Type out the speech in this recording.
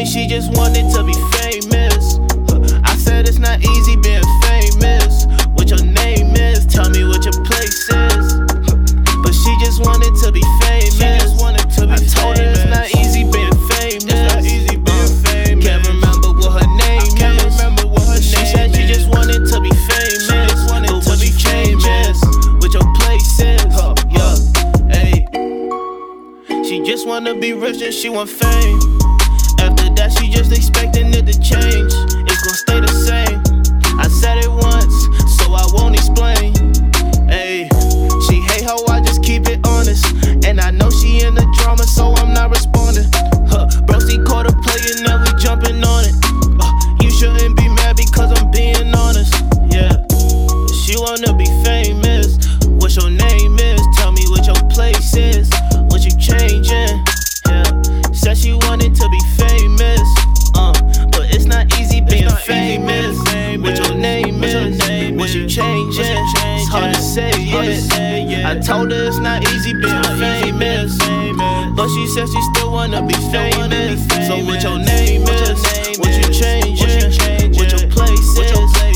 she just wanted to be famous. I said it's not easy being famous. What your name is, tell me what your place is. But she just wanted to be famous. I told her it's not easy being famous. Can't remember what her name is. She said she just wanted to be famous. But what you change is, what your place is. Yeah, ayy. She just wanna be rich and she want fame. After that she just expecting it to change. It's gon' stay the same. I said it once, so I won't explain. Ayy, she hate how I just keep it honest. And I know she in the drama, so I'm not responding. Broski caught a play and now we jumping on it. You shouldn't be mad because I'm being honest. Yeah, she wanna be famous. What your name is, tell me what your place is. What you changing? Yeah, said she wanted to be famous. But it's not easy being famous. What your name is, what you changing? It's hard to say it. I told her it's not easy being famous. But she said she still wanna be famous. So what your name is, what you changing? What your place is.